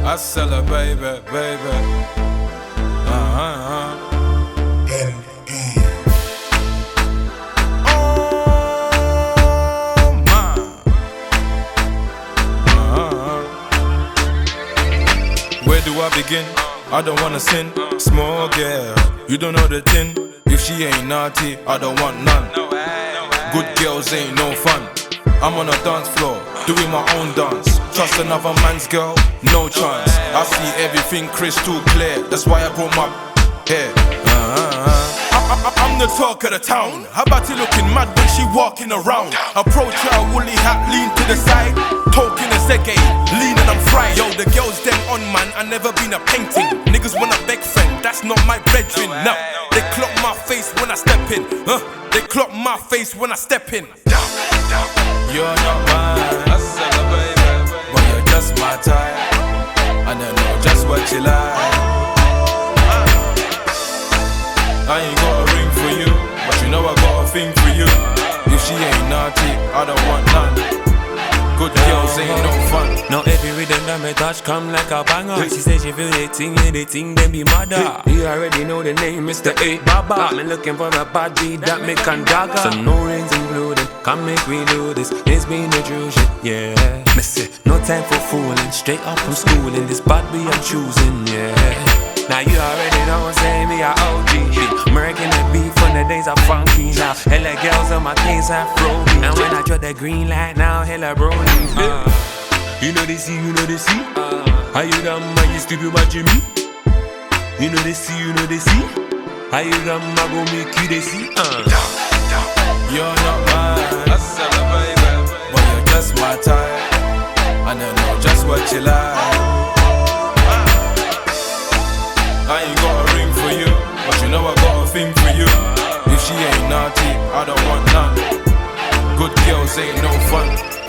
I sell her, baby, baby. Where do I begin? I don't wanna sin. Small girl, you don't know the thing. If she ain't naughty, I don't want none. Good girls ain't no fun. I'm on a dance floor, doing my own dance. Trust another man's girl? No chance. I see everything crystal clear. That's why I brought my hair. I'm the talk of the town. How about you looking mad when she walking around? Approach her, woolly hat, lean to the side. Talking a Zege, lean and I'm fried. Yo, the girls them on man, I never been a painting. Niggas want a beg friend, that's not my brethren. No, they clock my face when I step in. They clock my face when I step in. You're not mine, but you're just my type. And I know just what you like. I ain't got a ring for you, but you know I got a thing for you. If she ain't naughty, I don't want none. Good girls ain't no fun. Now every rhythm that me touch come like a banger. She says she feel the thing, yeah, the thing then be mother. You already know the name, Mr. A Baba. Me looking for a bad beat that me can dagger. So no rings included, come make we do this. It's been a true shit, yeah. Me say, no time for fooling, straight up from school. In this bad beat I'm choosing, yeah. Now you already know, say me a OG. American the beef from the days of funky. Now hella girls on my case are frozen. And when I drop the green light, now hella bronies. You know they see, you know they see. How you dumb, man, you stupid, what you mean? You know they see, you know they see. How you dumb, I go make you they see. You're not mine, but you're just my type. And I know just what you like. I ain't got a ring for you, but you know I got a thing for you. If she ain't naughty, I don't want none. Good girls ain't no fun.